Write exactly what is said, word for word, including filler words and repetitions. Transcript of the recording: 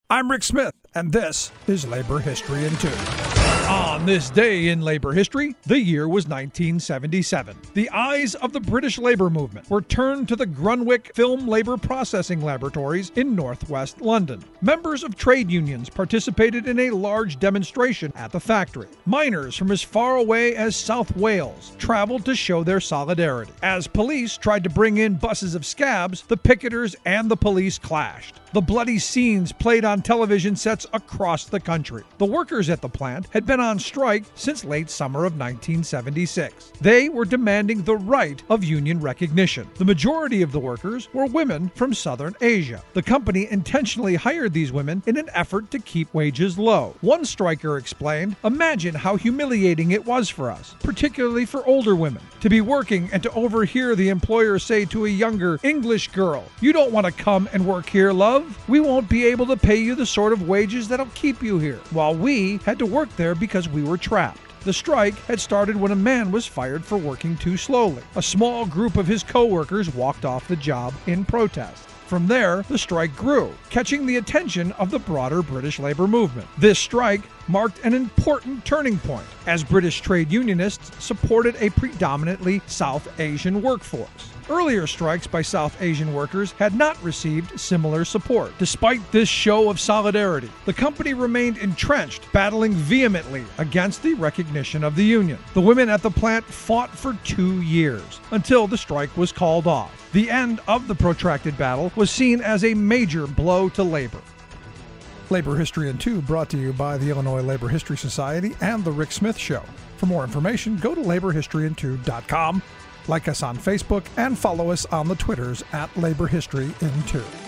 I'm Rick Smith, and this is Labor History in Two. On this day in labor history, the year was nineteen seventy-seven. The eyes of the British labor movement were turned to the Grunwick Film Labor Processing Laboratories in northwest London. Members of trade unions participated in a large demonstration at the factory. Miners from as far away as South Wales traveled to show their solidarity. As police tried to bring in buses of scabs, the picketers and the police clashed. The bloody scenes played on television sets across the country. The workers at the plant had been on strike since late summer of nineteen seventy-six. They were demanding the right of union recognition. The majority of the workers were women from Southern Asia. The company intentionally hired these women in an effort to keep wages low. One striker explained, "Imagine how humiliating it was for us, particularly for older women, to be working and to overhear the employer say to a younger English girl, 'You don't want to come and work here, love? We won't be able to pay you the sort of wages that'll keep you here,' while we had to work there because we were trapped." The strike had started when a man was fired for working too slowly. A small group of his co-workers walked off the job in protest. From there, the strike grew, catching the attention of the broader British labor movement. This strike marked an important turning point, as British trade unionists supported a predominantly South Asian workforce. Earlier strikes by South Asian workers had not received similar support. Despite this show of solidarity, the company remained entrenched, battling vehemently against the recognition of the union. The women at the plant fought for two years, until the strike was called off. The end of the protracted battle was seen as a major blow to labor. Labor History in Two brought to you by the Illinois Labor History Society and The Rick Smith Show. For more information, go to labor history in two dot com. Like us on Facebook and follow us on the Twitters at Labor History in Two.